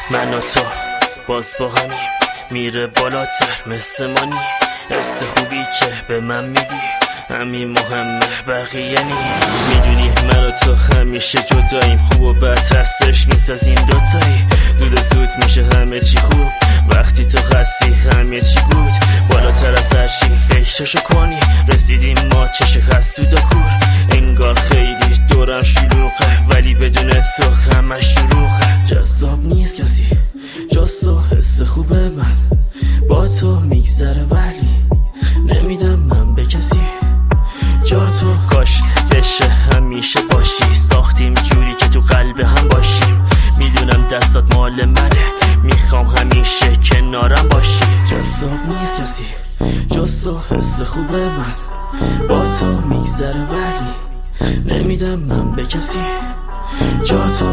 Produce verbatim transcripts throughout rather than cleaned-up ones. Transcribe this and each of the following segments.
من و تو باز با همیم میره بالاتر مثل مانی. حس خوبی که به من میدی همین مهمه، بقیه نی. میدونی من و تو همیشه جداییم، خوب و بد هستش میسازیم دوتایی. زود زود میشه همه چی خوب وقتی تو هستی، همه چی گود بالاتر از هر چی فکرشو کنی. رسیدیم ما چش حسود و کور، انگار خیلی دورم شلوغه ولی بدون تو همش دروغه. جذاب نیست کسی جز تو، حس خوبه من با تو میگذره ولی نمیدم من به کسی جا تو. کاش بشه همیشه باشی، ساختیم جوری که تو قلب هم باشیم. میدونم دستات مال منه، میخوام همیشه کنارم باشی. جذاب نیست کسی جز تو، حس خوبه من با تو میگذره ولی نمیدم من به کسی جا تو.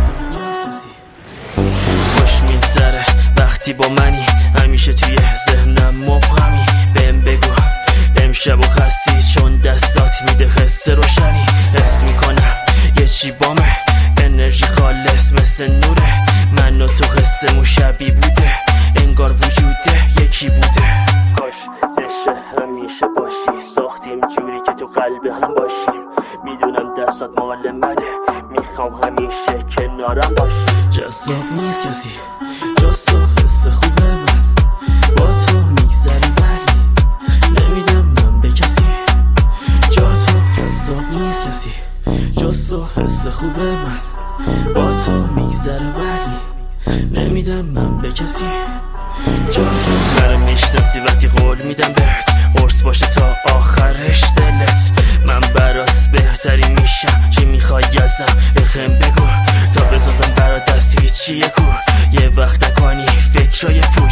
خوش میگذره وقتی با منی، همیشه توی ذهنم مبهمی. بهم بگو امشب و خستی چون دستات میده حس روشنی. حس میکنم یه چی بامه، انرژی خالص مثل نوره. من و تو حسمون شبیه بوده، انگار وجوده یکی بوده. کاش بشه همیشه باشی، ساختیم جوری که تو قلب هم باشیم. میدونم دستات مال منه، میخوام همیشه کنارم باشی. جذاب نیست کسی جز تو، حس خوبه من با تو میگذری ولی نمیدم من به کسی جا تو. جذاب نیست کسی جز تو، حس خوبه من با تو میگذره ولی نمیدم من به کسی جا تو. منو میشناسی وقتی قول میدم بهت، قرص باشه تا آخرش دلت. من براس بهتری میشم، چی میخوای ازم بخم بگو تا بسازم برات از هیچی یکو. یه وقت نکنی فکرای پول